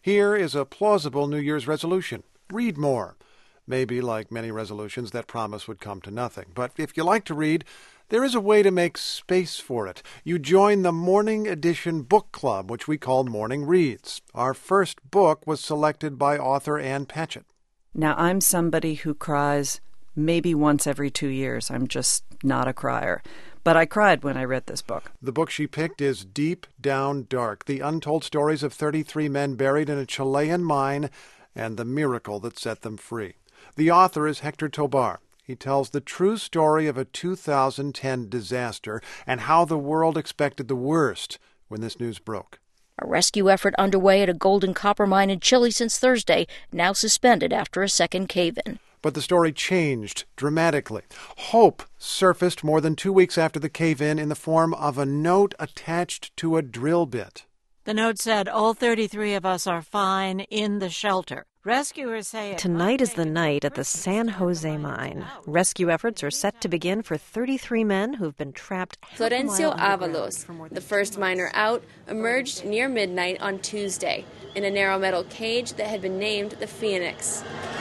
Here is a plausible New Year's resolution. Read more. Maybe, like many resolutions, that promise would come to nothing. But if you like to read, there is a way to make space for it. You join the Morning Edition Book Club, which we call Morning Reads. Our first book was selected by author Ann Patchett. Now, I'm somebody who cries maybe once every 2 years. I'm just not a crier. But I cried when I read this book. The book she picked is Deep Down Dark, the untold stories of 33 men buried in a Chilean mine and the miracle that set them free. The author is Hector Tobar. He tells the true story of a 2010 disaster and how the world expected the worst when this news broke. A rescue effort underway at a gold and copper mine in Chile since Thursday, now suspended after a second cave-in. But the story changed dramatically. Hope surfaced more than 2 weeks after the cave-in in the form of a note attached to a drill bit. The note said, "All 33 of us are fine in the shelter." Rescuers say tonight is the night at the San Jose mine. Rescue efforts are set to begin for 33 men who've been trapped. Florencio Avalos, the first miner out, emerged near midnight on Tuesday in a narrow metal cage that had been named the Phoenix.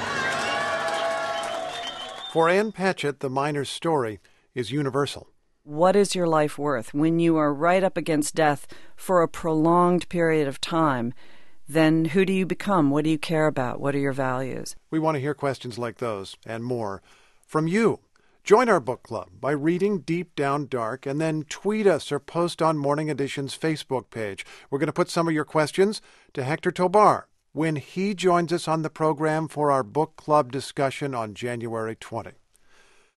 For Ann Patchett, the miner's story is universal. What is your life worth when you are right up against death for a prolonged period of time? Then who do you become? What do you care about? What are your values? We want to hear questions like those and more from you. Join our book club by reading Deep Down Dark and then tweet us or post on Morning Edition's Facebook page. We're going to put some of your questions to Hector Tobar when he joins us on the program for our book club discussion on January 20.